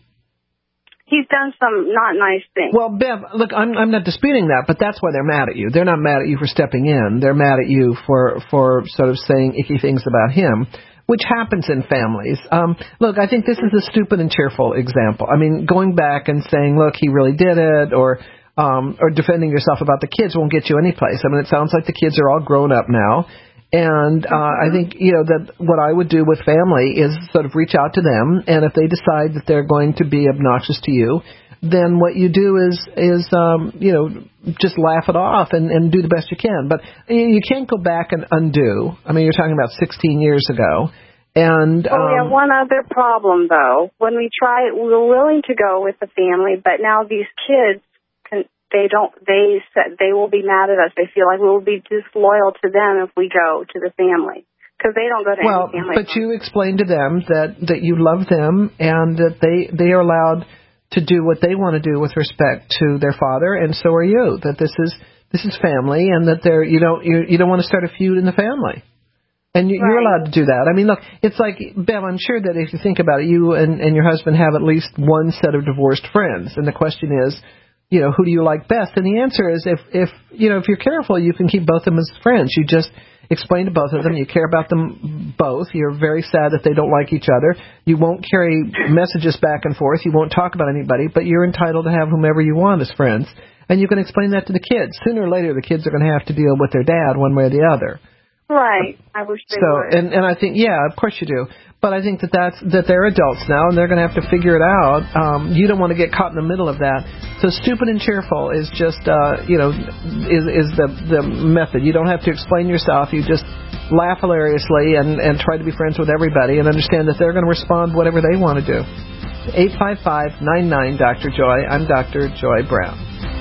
S1: He's done some not nice things.
S3: Well, Bev, look, I'm I'm not disputing that, but that's why they're mad at you. They're not mad at you for stepping in. They're mad at you for for sort of saying icky things about him, which happens in families. Um, look, I think this is a stupid and cheerful example. I mean, going back and saying, look, he really did it, or um, or defending yourself about the kids won't get you anyplace. I mean, it sounds like the kids are all grown up now. And uh, I think, you know, that what I would do with family is sort of reach out to them, and if they decide that they're going to be obnoxious to you, then what you do is, is um, you know, just laugh it off and, and do the best you can. But you can't go back and undo. I mean, you're talking about sixteen years ago. And
S1: Well, we have
S3: um,
S1: one other problem, though. When we try, we were willing to go with the family, but now these kids, can, they don't. They said they will be mad at us. They feel like we will be disloyal to them if we go to the family because they don't go to
S3: well,
S1: any family.
S3: but you explain to them that, that you love them and that they they are allowed to do what they want to do with respect to their father, and so are you. That this is this is family, and that they're you don't you, you don't want to start a feud in the family. And you,
S1: right.
S3: you're allowed to do that. I mean, look, it's like, Bev, I'm sure that if you think about it, you and, and your husband have at least one set of divorced friends. And the question is, you know, who do you like best? And the answer is, if, if you know, if you're careful, you can keep both of them as friends. You just explain to both of them. You care about them both. You're very sad that they don't like each other. You won't carry messages back and forth. You won't talk about anybody, but you're entitled to have whomever you want as friends. And you can explain that to the kids. Sooner or later, the kids are going to have to deal with their dad one way or the other.
S1: Right. I wish they
S3: so,
S1: would.
S3: and and I think, yeah, of course you do. But I think that that's that they're adults now, and they're going to have to figure it out. Um, you don't want to get caught in the middle of that. So, stupid and cheerful is just, uh, you know, is is the the method. You don't have to explain yourself. You just laugh hilariously and and try to be friends with everybody, and understand that they're going to respond whatever they want to do. Eight five five nine nine Doctor Joy. I'm Doctor Joy Brown.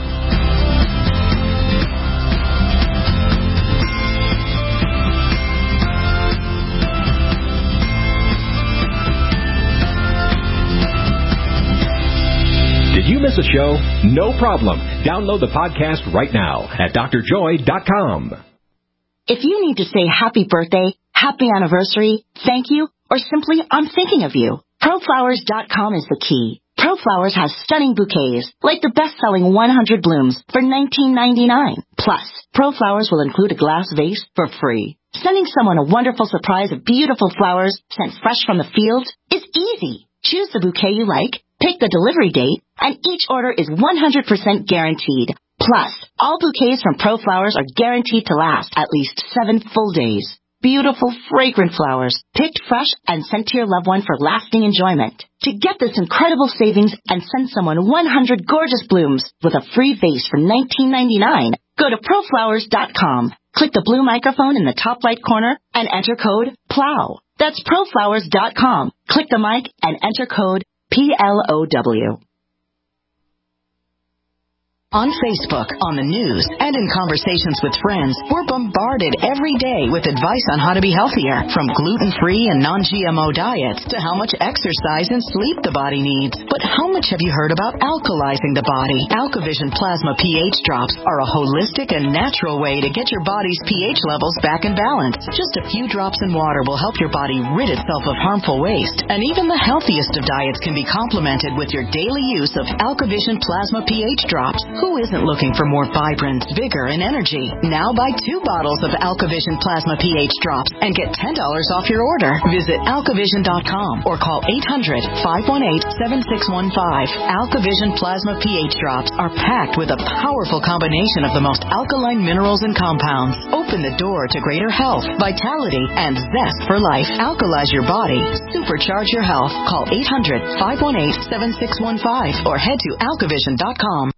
S16: Did you miss a show? No problem. Download the podcast right now at D R joy dot com.
S2: If you need to say happy birthday, happy anniversary, thank you, or simply I'm thinking of you, Pro Flowers dot com is the key. ProFlowers has stunning bouquets, like the best-selling one hundred blooms for nineteen ninety-nine. Plus, ProFlowers will include a glass vase for free. Sending someone a wonderful surprise of beautiful flowers sent fresh from the field is easy. Choose the bouquet you like, pick the delivery date, and each order is one hundred percent guaranteed. Plus, all bouquets from ProFlowers are guaranteed to last at least seven full days. Beautiful, fragrant flowers, picked fresh and sent to your loved one for lasting enjoyment. To get this incredible savings and send someone one hundred gorgeous blooms with a free vase for nineteen ninety-nine, go to Pro Flowers dot com. Click the blue microphone in the top right corner and enter code PLOW. That's Pro Flowers dot com. Click the mic and enter code P L O W. On Facebook, on the news, and in conversations with friends, we're bombarded every day with advice on how to be healthier, from gluten-free and non-G M O diets to how much exercise and sleep the body needs. But how much have you heard about alkalizing the body? AlkaVision Plasma pH drops are a holistic and natural way to get your body's pH levels back in balance. Just a few drops in water will help your body rid itself of harmful waste. And even the healthiest of diets can be complemented with your daily use of AlkaVision Plasma pH drops. Who isn't looking for more vibrance, vigor, and energy? Now buy two bottles of AlkaVision Plasma pH drops and get ten dollars off your order. Visit alkavision dot com or call eight hundred, five one eight, seven six one five. AlkaVision Plasma pH drops are packed with a powerful combination of the most alkaline minerals and compounds. Open the door to greater health, vitality, and zest for life. Alkalize your body. Supercharge your health. Call eight hundred, five one eight, seven six one five or head to alkavision dot com.